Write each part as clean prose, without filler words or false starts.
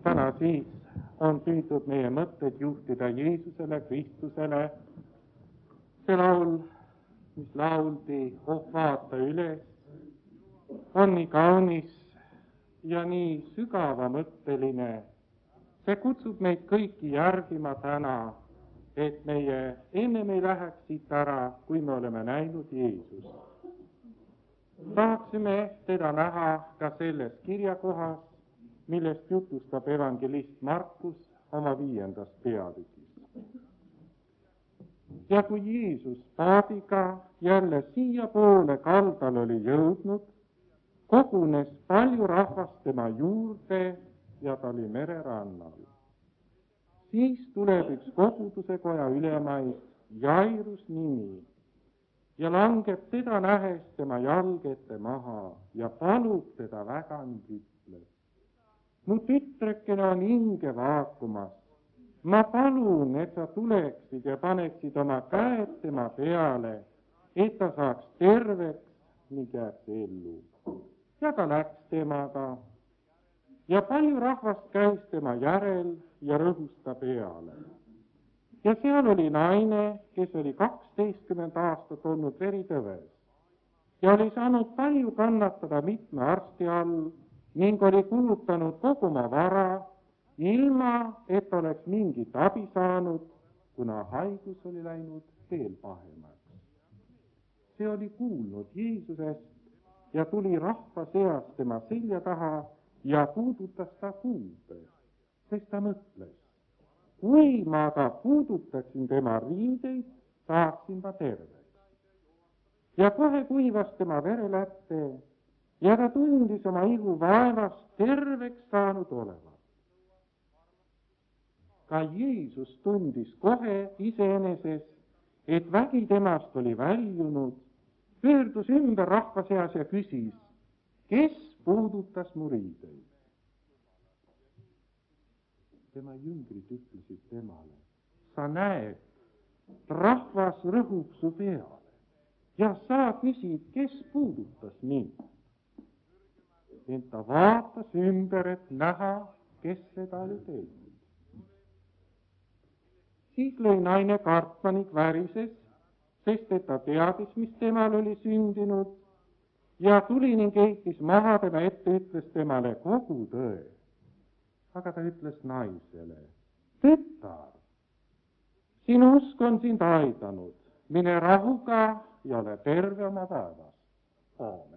täna siis on püütud meie mõtted juhtida Jeesusele, Kristusele. See laul, mis lauldi, oh vaata üles, on nii kaunis ja nii sügavamõtteline. See kutsub meid kõiki järgima täna, et meie ennem ei läheks siit ära, kui me oleme näinud Jeesust. Tahaksime teda näha ka selles kirjakohas, millest jutustab evangelist Markus oma 5. peatükis. Ja kui Jeesus paadiga jälle siiapoole kaldal oli jõudnud, kogunes palju rahvast tema juurde ja ta oli mererannal. Siis tuleb üks koguduse koja ülemaid, Jairus nimi, ja langeb teda nähes tema jalge ette maha ja palub teda väga ning ütleb: mu tütrekene on hinge vaakumas, ma palun, et sa tuleksid ja paneksid oma käed tema peale, et ta saaks terveks ning jääks ellu. Ja ta läks temaga ja palju rahvast käis tema järel ja rõhus ta peale. Ja seal oli naine, kes oli 12 aastat olnud veritõves ja oli saanud palju kannatada mitme arsti all ning oli kulutanud kogu oma vara, ilma et oleks mingit abi saanud, kuna haigus oli läinud veel pahemaks. See oli kuulnud Jeesusest ja tuli rahva seas tema selja taha ja puudutas ta kuube, sest ta mõtles: kui ma ka puudutaksin tema riideid, saaksin ma terveks. Ja kohe kuivas tema verelätte ja ta tundis oma ihu vaevast terveks saanud olevat. Ka Jeesus tundis kohe iseeneses, et vägi temast oli väljunud, pöördus ümber rahva seas ja küsis: kes puudutas mu riideid? Tema jüngrid ütlesid temale: sa näed, rahvas rõhub su peale ja sa küsid, kes puudutas mind. Ent ta vaatas ümber, et näha, kes seda oli teinud. Siis lõi naine kartma ning värises, sest et ta teadis, mis temal oli sündinud, ja tuli ning heitis maha tema ette, ütles temale kogu tõe. Aga ta ütles naisele: tütar, sinu usk on sind aidanud, mine rahuga ja ole terve oma päevas. Aamen.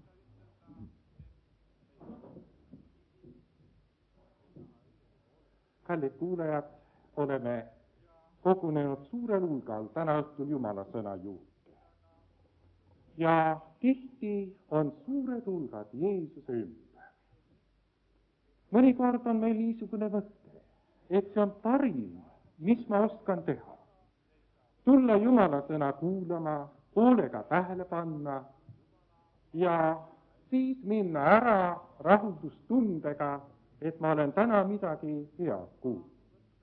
Kallid kuulajad, oleme kogunenud suurel hulgal täna õhtul Jumala sõna juurde. Ja tihti on suured hulgad Jeesuse ümber. Mõnikord on meil niisugune mõte, et see on parim, mis ma oskan teha. Tulla Jumala sõna kuulama, hoolega tähele panna ja siis minna ära rahuldustundega, et ma olen täna midagi head kuulnud.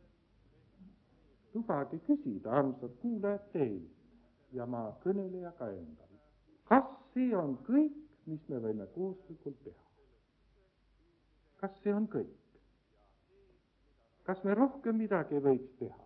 Lubage küsida, armsad kuulajad, teilt ja ma kõneleja ka endal. Kas see on kõik, mis me võime kooslikult teha? Kas see on kõik? Kas me rohkem midagi võiks teha?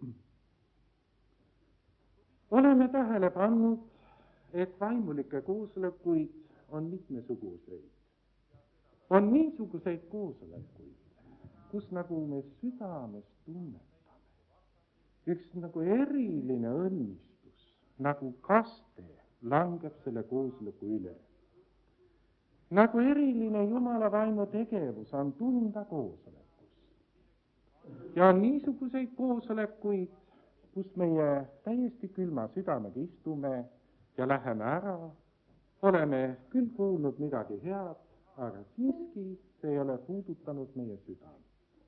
Oleme tähele pannud, et vaimulikke koosolekuid on mitmesuguseid. On niisuguseid koosolekuid, kus nagu me südames tunnetame, üks nagu eriline õnnistus, nagu kaste langeb selle koosoleku üle. Nagu eriline Jumala vaimu tegevus on tunda koosolekus. Ja on niisuguseid koosolekuid, kus meie täiesti külma südamega istume ja läheme ära, oleme küll kuulnud midagi head, aga siiski see ei ole puudutanud meie südant.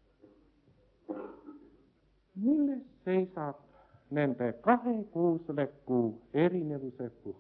Milles seisab nende kahe koosoleku erinevuse põhjus?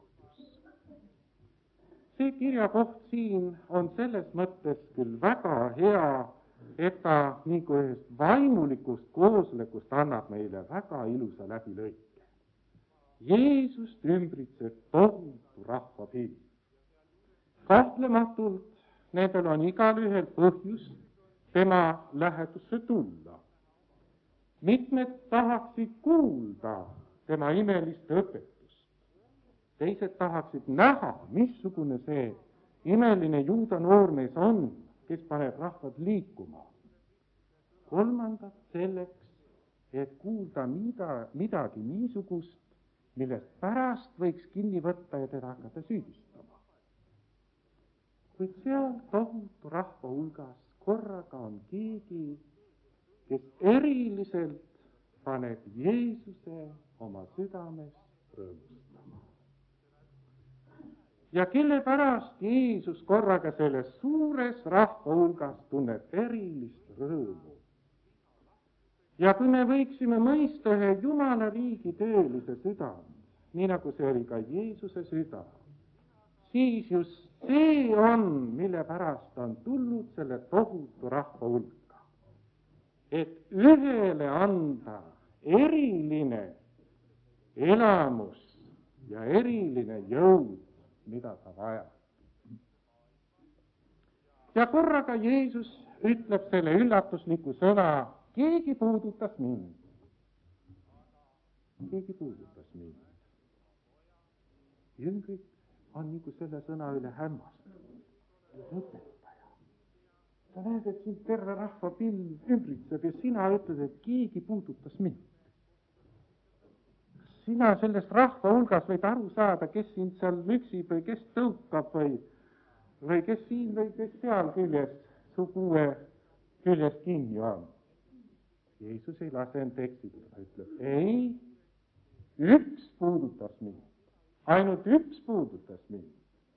See kirjakoht siin on selles mõttes küll väga hea, et ta nagu ühest vaimulikust koosolekust annab meile väga ilusa läbilõike. Jeesust ümbritseb tohutu rahvapilv. Kahtlematult nendel on igalühel põhjust tema lähedusse tulla. Mitmed tahaksid kuulda tema imelist õpetust. Teised tahaksid näha, missugune see imeline juuda noormees on, kes paneb rahvad liikuma. Kolmandad selleks, et kuulda midagi niisugust, millest pärast võiks kinni võtta ja teda hakata süüdistama. Kuid seal tohutu rahva hulgas korraga on keegi, kes eriliselt paneb Jeesuse oma südames rõõmustama. Ja kelle pärast Jeesus korraga selles suures rahva hulgas tunneb erilist rõõmu. Ja kui me võiksime mõista ühe Jumala riigi töölise südant, nii nagu see oli ka Jeesuse süda, siis just see on, mille pärast on tulnud selle tohutu rahva hulka. Et ühele anda eriline elamus ja eriline jõud, mida ta vajab. Ja korraga Jeesus ütleb selle üllatusliku sõna, keegi puudutas mind. Keegi puudutas mind. Jüngrid on nagu selle sõna üle hämmastatud. Õpetaja. Sa näed, et sind terve rahva pilv ümbritseb ja sina ütled, et keegi puudutas mind. Sina sellest rahva hulgas võid aru saada, kes sind seal müksib või kes tõukab või kes siin või kes seal küljest, su kuue küljest kinni on. Jeesus ei lase end eksitada, ütleb, ei, üks puudutas mind, ainult üks puudutas mind.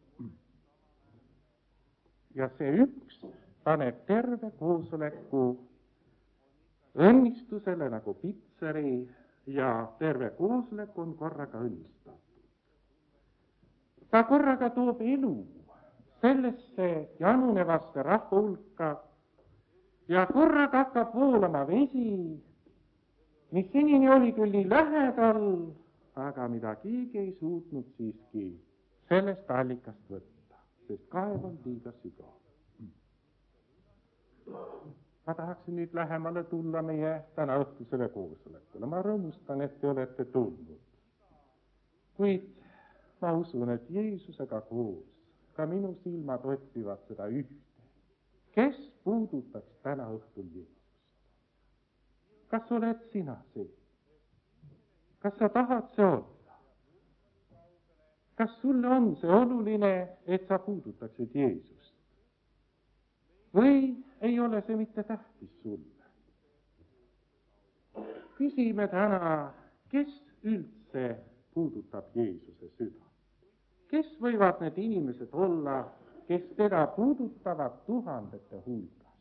Ja see üks paneb terve koosoleku õnnistusele nagu pitseri ja terve koosolek on korraga õnnistatud. Ta korraga toob elu sellesse janunevasse rahva hulka ja korraga hakkab voolama vesi, mis senini oli küll nii lähedal, aga mida keegi ei suutnud siiski sellest allikast võtta, sest kaev on liiga sügav. Ma tahaksin nüüd lähemale tulla meie täna õhtusele koosolekule. Ma rõõmustan, et te olete tulnud. Kuid ma usun, et Jeesusega koos ka minu silmad otsivad seda ühte. Kes puudutaks täna õhtul Jeesust? Kas oled sina see? Kas sa tahad see olla? Kas sulle on see oluline, et sa puudutaksid Jeesust? Või ei ole see mitte tähtis sulle? Küsime täna, kes üldse puudutab Jeesuse süda? Kes võivad need inimesed olla, kes teda puudutavad tuhandete hulgas?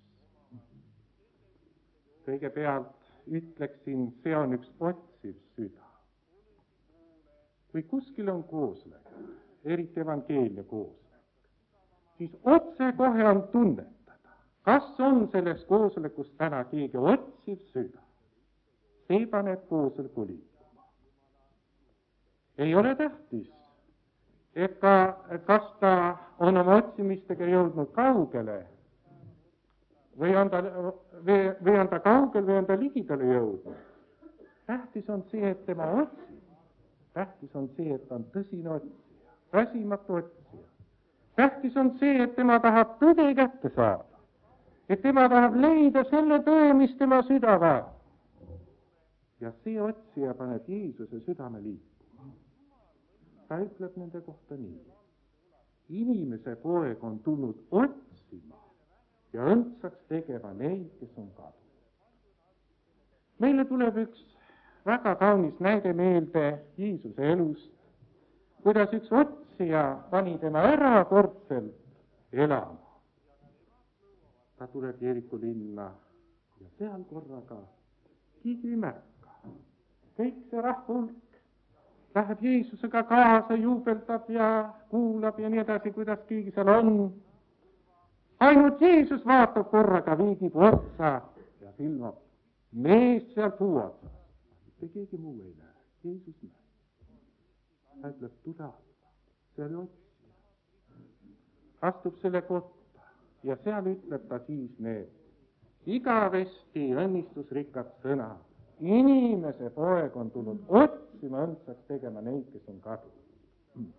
Kõigepealt ütleksin, see on üks otsiv süda. Kui kuskil on koosolek, eriti evangeelia koosolek, siis otse kohe on tunnetada, kas on selles koosolekus täna keegi otsiv süda. See paneb koosoleku liikuma. Ei ole tähtis, et kas ta on oma otsimistega jõudnud kaugele või on ta kaugel või on ta ligidale jõudnud. Tähtis on see, et tema otsib. Tähtis on see, et ta on tõsine otsija, väsimatu otsija. Tähtis on see, et tema tahab tõde kätte saada. Et tema tahab leida selle tõe, mis tema süda vajab. Ja see otsija paneb Jeesuse südame liikuma. Ta ütleb nende kohta nii. Inimese poeg on tulnud otsima ja õndsaks tegema neid, kes on kadunud. Meile tuleb üks väga kaunis näide meelde Jeesuse elust, kuidas üks otsija pani tema erakordselt elama. Ta tuleb Jeeriku linna ja seal korraga keegi ei märka. Kõik see rahva hulk läheb Jeesusega kaasa, juubeldab ja kuulab ja nii edasi, kuidas keegi seal on. Ainult Jeesus vaatab korraga, viigib otsa ja filmab mees seal puu otsas. Mitte keegi muu ei näe, Jeesus näeb. Ta ütleb, tule alla, see oli otsija. Astub selle kotta ja seal ütleb ta siis need igavesti õnnistusrikkad sõna. Inimese poeg on tulnud otsima õndsaks tegema neid, kes on kadunud.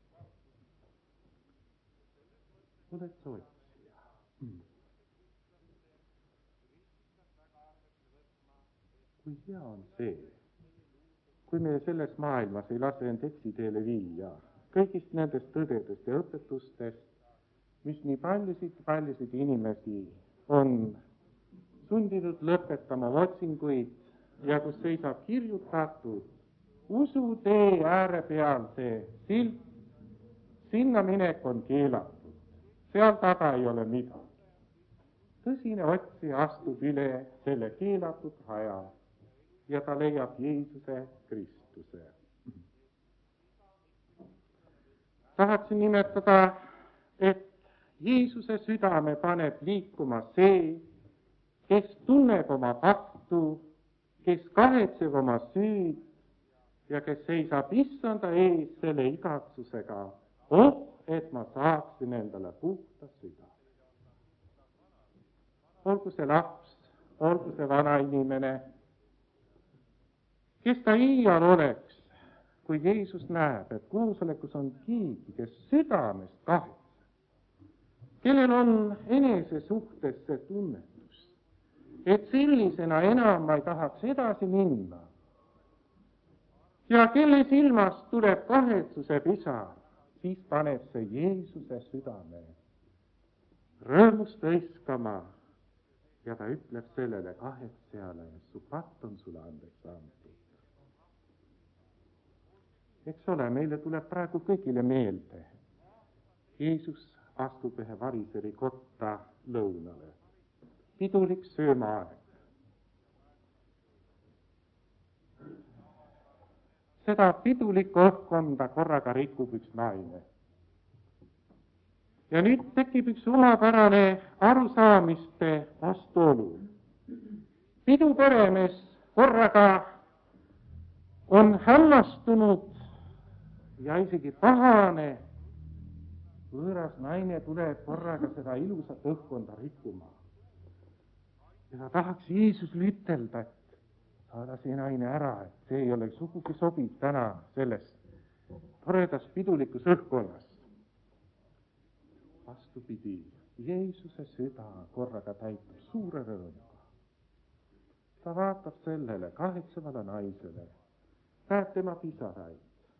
Oled sa otsija? Kui hea on see, kui me selles maailmas ei lase end eksiteele viia kõigist nendest tõdedest ja õpetustest, mis nii paljusid inimesi on sundinud lõpetama otsinguid ja kus seisab kirjutatud usutee ääre peal see silt, sinna minek on keelatud, seal taga ei ole midagi. Tõsine otsija astub üle selle keelatud raja ja ta leiab Jeesuse Kristuse. Tahatsin nimetada, et Jeesuse südame paneb liikuma see, kes tunneb oma pattu, kes kahetseb oma süüd ja kes seisab issanda ees selle igatsusega, et ma saaksin endale puhta südame. Olgu see laps, olgu see vana inimene, kes ta iial oleks, kui Jeesus näeb, et koosolekus on keegi, kes südamest kahetseb, kellel on enese suhtes see tunnetus, et sellisena enam ma ei tahaks edasi minna ja kelle silmast tuleb kahetsuse pisar, siis paneb see Jeesuse südame rõõmust hõiskama ja ta ütleb sellele kahetsejale, su patt on sulle andeks antud. Eks ole, meile tuleb praegu kõigile meelde. Jeesus astub ühe variseri kotta lõunale. Pidulik söömaaeg. Seda pidulikku õhkkonda korraga rikub üks naine. Ja nüüd tekib üks omapärane arusaamiste vastuolu. Piduperemees korraga on hämmastunud ja isegi pahane, võõras naine tuleb korraga seda ilusat õhkkonda rikkuma. Ja ta tahaks Jeesusele ütelda, et saada see naine ära, et see ei ole sugugi sobib täna selles toredas pidulikus õhkkonnas. Vastupidi, Jeesuse süda korraga täitub suure rõõmuga. Ta vaatab sellele kahetsevale naisele, näeb tema pisaraid.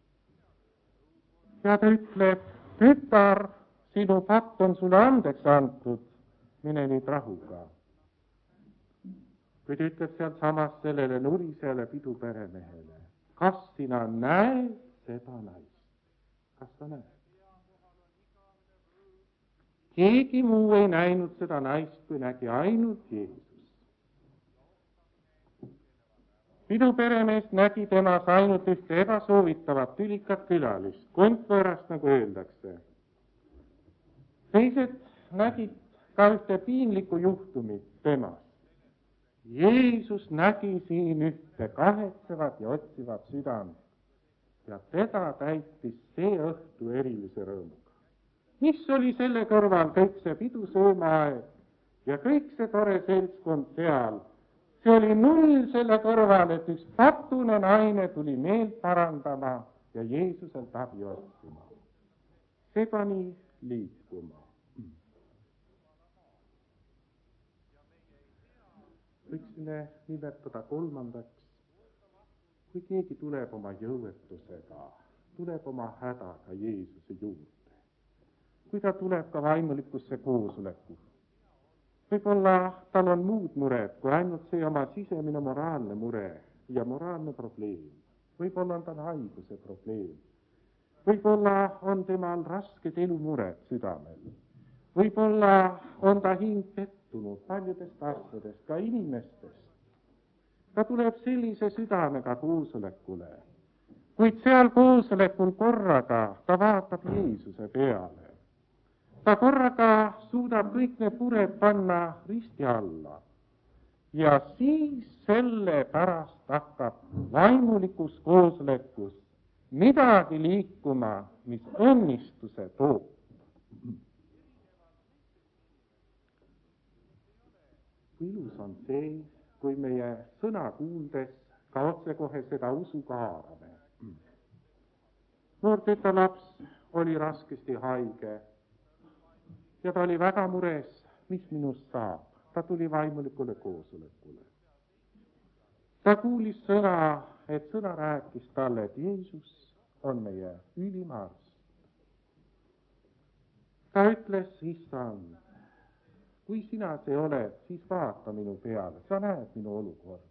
Ja ta ütleb, tütar, sinu patt on sulle andeks antud, mine nüüd rahuga. Kuid ütleb sealt samas sellele nurisele piduperemehele, kas sina näed seda naist? Kas sa näed? Keegi muu ei näinud seda naist, kui nägi ainult Jeesus. Piduperemees nägi temas ainult ühte ebasoovitavat tülikat külalist, kontpõõrast, nagu öeldakse. Teised nägid ka ühte piinlikku juhtumit temas. Jeesus nägi siin ühte kahetsevat ja otsivat südant ja teda täitis see õhtu erilise rõõmuga. Mis oli selle kõrval kõik see pidusöömaaeg ja kõik see tore seltskond seal? See oli null selle kõrval, et üks patune naine tuli meelt parandama ja Jeesuselt abi otsima. See pani liikuma. Võiksime nimetada kolmandaks, kui keegi tuleb oma jõuetusega, tuleb oma hädaga Jeesuse juurde. Kui ta tuleb ka vaimulikusse koosoleku. Võib-olla tal on muud mured, kui ainult see oma sisemine moraalne mure ja moraalne probleem. Võib-olla on tal haiguse probleem. Võib-olla on temal rasked elumured südamel. Võib-olla on ta hing pettunud paljudest asjadest, ka inimestest. Ta tuleb sellise südamega koosolekule, kuid seal koosolekul korraga ta vaatab Jeesuse peale. Ta korraga suudab kõik need mured panna risti alla ja siis selle pärast hakkab vaimulikus koosolekus midagi liikuma, mis õnnistuse toob. kui ilus on see, kui meie sõna kuuldes ka otsekohe seda usuga haarame. Noor tütarlaps oli raskesti haige ja ta oli väga mures, mis minust saab. Ta tuli vaimulikule koosolekule. Ta kuulis sõna, et sõna rääkis talle, et Jeesus on meie ülim arst. Ta ütles, issand, kui sina see oled, siis vaata minu peale, sa näed minu olukorda.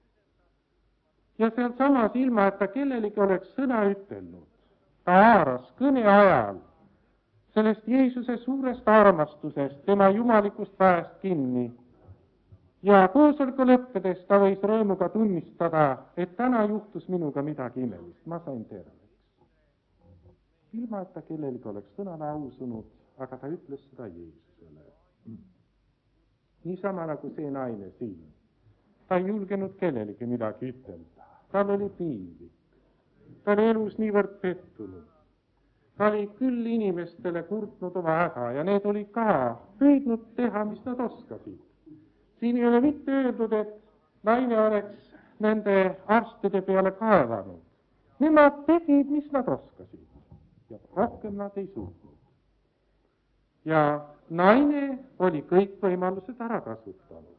Ja sealsamas, ilma et ta kellelegi oleks sõna ütelnud, ta haaras kõne ajal sellest Jeesuse suurest armastusest, tema jumalikust väest kinni. Ja koosoleku lõppedes ta võis rõõmuga tunnistada, et täna juhtus minuga midagi imelist, ma sain terveks. Ilma et ta kellelegi oleks sõna lausunud, aga ta ütles seda Jeesusele. Niisama nagu see naine siin. Ta ei julgenud kellelegi midagi ütelda. Tal oli piinlik. Ta oli elus niivõrd pettunud. Ta oli küll inimestele kurtnud oma häda ja need oli ka püüdnud teha, mis nad oskasid. Siin ei ole mitte öeldud, et naine oleks nende arstide peale kaevanud. Nemad tegid, mis nad oskasid ja rohkem nad ei suutnud. Ja naine oli kõik võimalused ära kasutanud.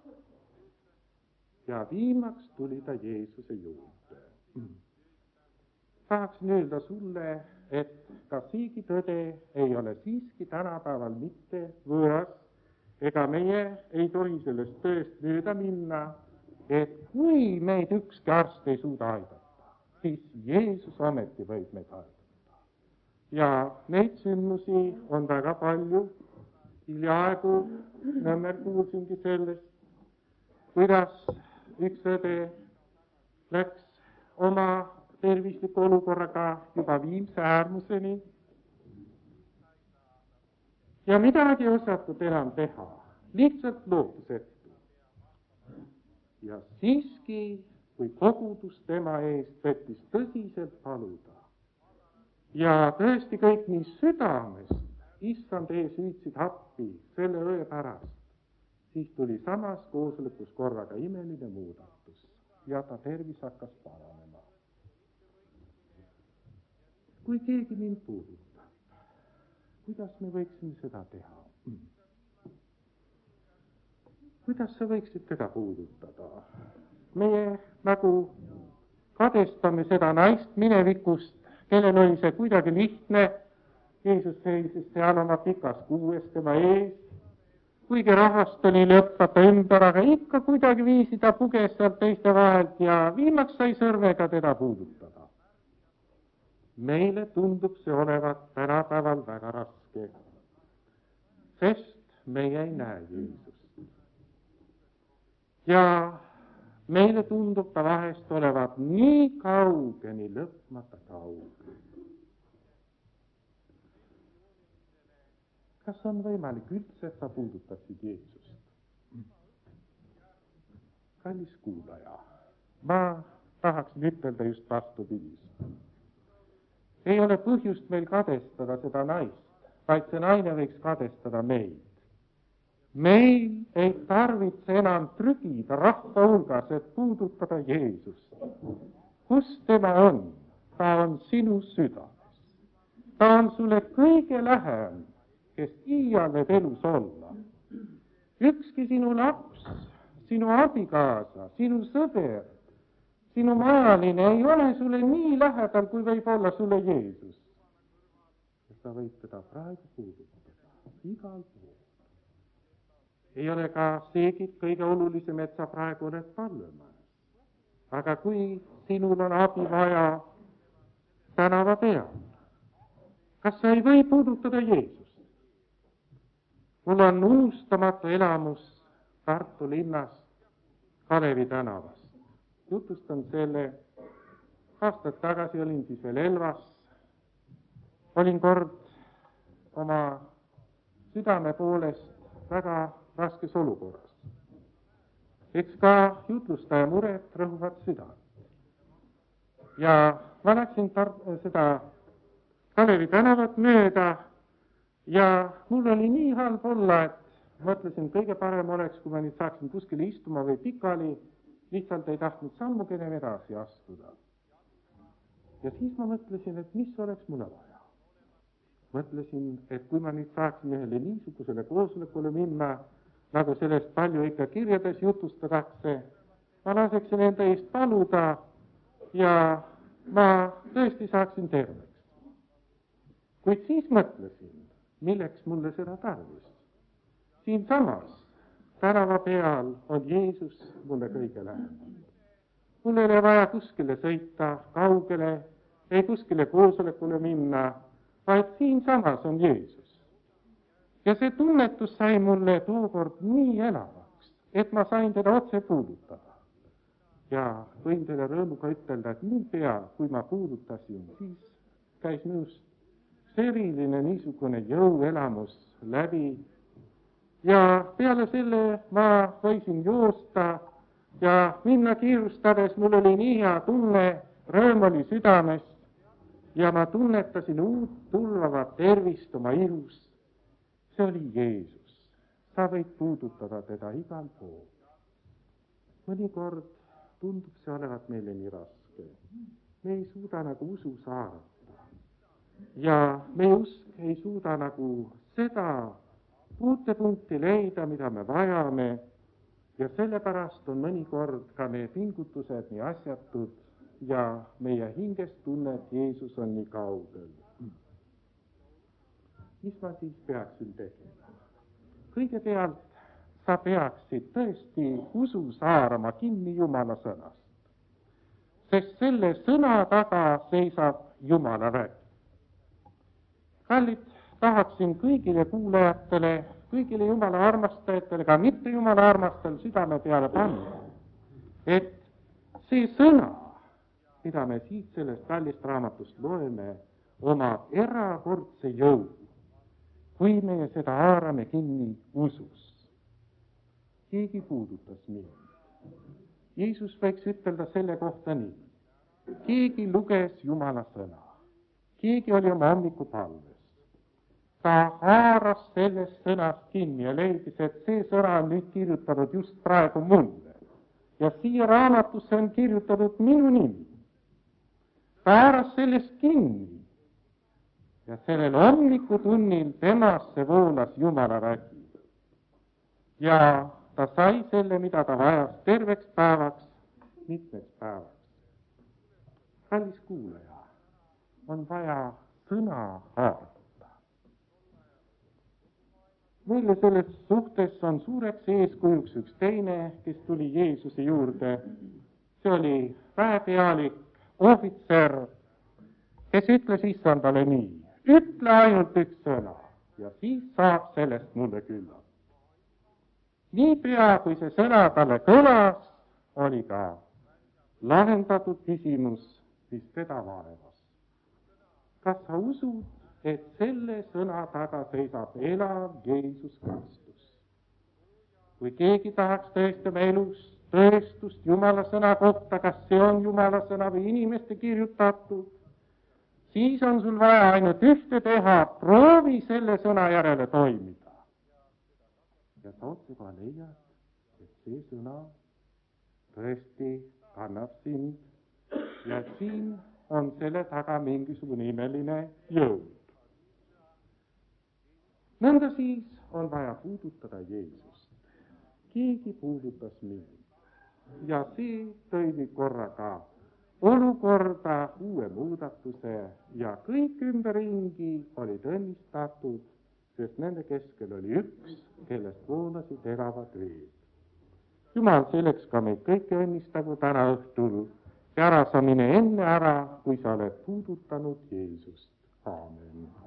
Ja viimaks tuli ta Jeesuse juurde. Tahaksin öelda sulle, et ka seegi tõde ei ole siiski tänapäeval mitte võõras, ega meie ei tohi sellest tõest mööda minna, et kui meid ükski arst ei suuda aidata, siis Jeesus ometi võib meid aidata. Ja neid sündmusi on väga palju. Hiljaaegu Nõmmel kuulsingi sellest, kuidas üks õde läks oma tervisliku olukorraga juba viimse äärmuseni ja midagi ei osatud enam teha, lihtsalt lootusetu. Ja siiski, kui kogudus tema eest võttis tõsiselt paluda ja tõesti kõik nii südamest issand ees hüüdsid appi selle õe pärast, siis tuli samas koosolekus korraga imeline muudatus ja ta tervis hakkas paranema. Kui keegi mind puudutab, kuidas me võiksime seda teha? Kuidas sa võiksid teda puudutada? Meie nagu kadestame seda naist minevikust, kellel oli see kuidagi lihtne. Jeesus seisis seal oma pikas kuues tema ees, kuigi rahvast oli lõpmata ümber, aga ikka kuidagi viisi ta puges sealt teiste vahelt ja viimaks sai sõrmega teda puudutada. Meile tundub see olevat tänapäeval väga raske, sest meie ei näe Jeesust. Ja meile tundub ta vahest olevat nii kauge, nii lõpmata kauge. Kas on võimalik üldse, et sa puudutaksid Jeesust? Kallis kuulaja, ma tahaksin ütelda just vastupidist. Ei ole põhjust meil kadestada seda naist, vaid see naine võiks kadestada meid. Meil ei tarvitse enam trügida rahva hulgas, et puudutada Jeesust. Kus tema on? Ta on sinu südames. Ta on sulle kõige lähem, kes iial võib elus olla. Ükski sinu laps, sinu abikaasa, sinu sõber, sinu majaline ei ole sulle nii lähedal, kui võib olla sulle Jeesus. Ja sa võid teda praegu puudutada igal pool. Ei ole ka seegi kõige olulisem, et sa praegu oled palvemajas. Aga kui sinul on abi vaja tänava peal, kas sa ei või puudutada Jeesust? Mul on unustamatu elamus Tartu linnast Kalevi tänavast. Jutustan selle, aastad tagasi olin siis veel Elvas. Olin kord oma südame poolest väga raskes olukorras. Eks ka jutlustaja mured rõhuvad südant. Ja ma läksin seda Kalevi tänavat mööda ja mul oli nii halb olla, et mõtlesin, kõige parem oleks, kui ma nüüd saaksin kuskile istuma või pikali, lihtsalt ei tahtnud sammugi enam edasi astuda. Ja siis ma mõtlesin, et mis oleks mulle vaja. Mõtlesin, et kui ma nüüd saaksin ühele niisugusele koosolekule minna, nagu sellest palju ikka kirjades jutustatakse, ma laseksin enda eest paluda ja ma tõesti saaksin terveks. Kuid siis mõtlesin, milleks mulle seda tarvis. Siinsamas tänava peal on Jeesus mulle kõige lähemal. Mul ei ole vaja kuskile sõita, kaugele, ei kuskile koosolekule minna, vaid siinsamas on Jeesus. Ja see tunnetus sai mulle tookord nii elavaks, et ma sain teda otse puudutada. Ja võin teile rõõmuga ütelda, et niipea, kui ma puudutasin, siis käis minust eriline niisugune jõuelamus läbi. Ja peale selle ma võisin joosta ja minna kiirustades, mul oli nii hea tunne, rõõm oli südames ja ma tunnetasin uut tulvavat tervist oma ihus. See oli Jeesus. Sa võid puudutada teda igal pool. Mõnikord tundub see olevat meile nii raske. Me ei suuda nagu usu saarata. Ja meie usk ei suuda nagu seda puutepunkti leida, mida me vajame, ja sellepärast on mõnikord ka meie pingutused nii asjatud ja meie hingest tunne, et Jeesus on nii kaugel. Mis ma siis peaksin tegema? Kõigepealt sa peaksid tõesti usu saarama kinni Jumala sõnast, sest selle sõna taga seisab Jumala vägi. Kallid, tahaksin kõigile kuulajatele, kõigile Jumala armastajatele, ka mitte Jumala armastajale südame peale panna, et see sõna, mida me siit sellest kallist raamatust loeme, omab erakordse jõu, kui me seda haarame kinni usus. Keegi puudutas mind. Jeesus võiks ütelda selle kohta nii. Keegi luges Jumala sõna. Keegi oli oma hommikupalves. Ta haaras sellest sõnast kinni ja leidis, et see sõna on nüüd kirjutatud just praegu mulle. Ja siia raamatusse on kirjutatud minu nimi. Ta haaras sellest kinni. Ja sellel hommikutunnil temasse voolas Jumala vägi. Ja ta sai selle, mida ta vajas terveks päevaks, mitmeks päevaks. Kallis kuulaja, on vaja sõna haarata. Meile selles suhtes on suureks eeskujuks üks teine, kes tuli Jeesuse juurde. See oli väepealik, ohvitser, kes ütles issandale nii, ütle ainult üks sõna ja siis saab sellest mulle külla. Niipea, kui see sõna talle kõlas, oli ka lahendatud küsimus, mis teda vaevas. Kas sa usud, et selle sõna taga seisab elav Jeesus Kristus? Kui keegi tahaks tõesti oma elus tõestust Jumala sõna kohta, kas see on Jumala sõna või inimeste kirjutatud, siis on sul vaja ainult ühte teha, proovi selle sõna järele toimida. Ja sa otsekohe leiad, et see sõna tõesti kannab sind ja siin on selle taga mingisugune imeline jõud. Nõnda siis on vaja puudutada Jeesust. Keegi puudutas mind ja see tõi nüüd korraga olukorda uue muudatuse ja kõik ümberringi olid õnnistatud, sest nende keskel oli üks, kellest voolasid elavad veed. Jumal selleks ka meid kõike õnnistagu täna õhtul ja ära sa mine enne ära, kui sa oled puudutanud Jeesust. Aamen.